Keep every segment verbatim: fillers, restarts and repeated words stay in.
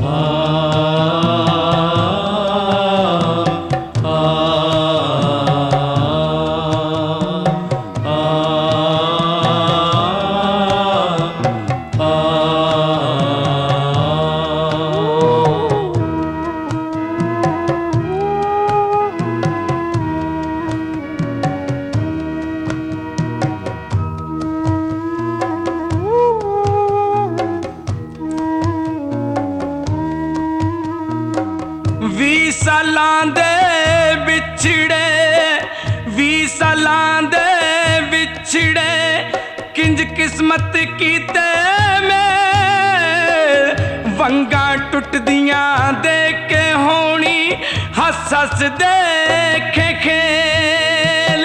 ਵੀਹ ਸਾਲਾਂ ਦੇ ਵਿਛੜੇ ਵੀਹ ਸਾਲਾਂ ਦੇ ਵਿਛੜੇ ਕਿੰਜ ਕਿਸਮਤ ਕੀਤੇ ਮੇਲ ਵੰਗਾਂ ਟੁੱਟਦੀਆਂ ਦੇਖ ਕੇ ਹੋਣੀ ਹੱਸ ਹੱਸ ਦੇਖੇ ਖੇਲ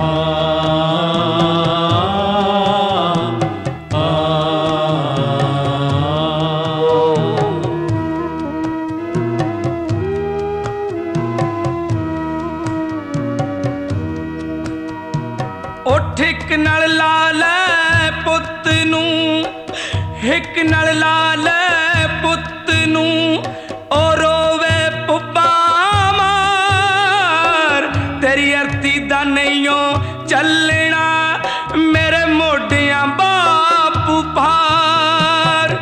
ਉੱਠ ਇੱਕ ਨਾਲ ਲਾ ਲੈ ਪੁੱਤ ਨੂੰ ਇੱਕ ਨਾਲ ਲਾ ਲੈ ਪੁੱਤ ਨੂੰ ਉਹ ਰੋਵੇ ਪੁੱਪਾ ਮਾਰ ਤੇਰੀ ਅਰਥੀ ਦਾ ਨਹੀਂਓ ਚੱਲਣਾ ਮੇਰੇ ਮੋਢਿਆਂ ਬਾਪੂ ਭਾਰ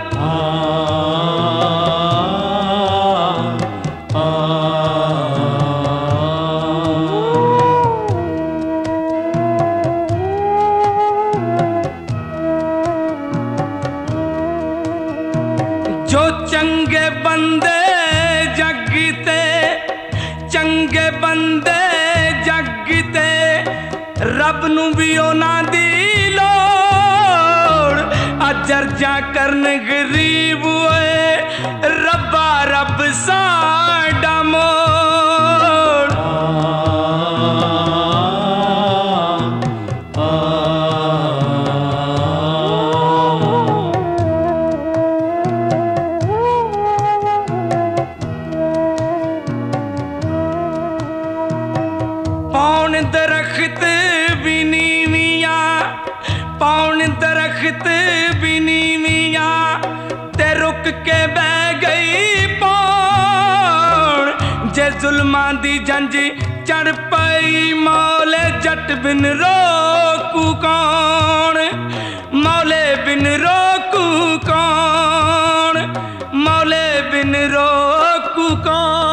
ਜੋ ਚੰਗੇ ਬੰਦੇ ਜੱਗ ਤੇ ਚੰਗੇ ਬੰਦੇ ਜੱਗ ਤੇ ਰੱਬ ਨੂੰ ਵੀ ਉਹਨਾਂ ਦੀ ਲੋੜ ਅੱਜ ਅਰਜ਼ਾਂ ਕਰਨ ਗਰੀਬ ਓਏ ਰੱਬਾ ਰੱਬ ਸਾਡਾ ਮੋੜ ਪੌਣ ਦਰਖਤ ਵੀ ਨੀਵੀਆਂ ਪੌਣ ਦਰਖਤ ਵੀ ਨੀਵੀਆਂ ਤੇ ਰੁਕ ਕੇ ਬਹਿ ਗਈ ਪੌਣ ਜੇ ਜ਼ੁਲਮਾਂ ਦੀ ਜੰਜ ਚੜ ਪਈ ਮੌਲੇ ਜੱਟ ਬਿਨ ਰੋਕੂ ਕੌਣ ਮੌਲੇ ਬਿਨ ਰੋਕੂ ਕੌਣ ਮੌਲੇ ਬਿਨ ਰੋਕੂ ਕੌਣ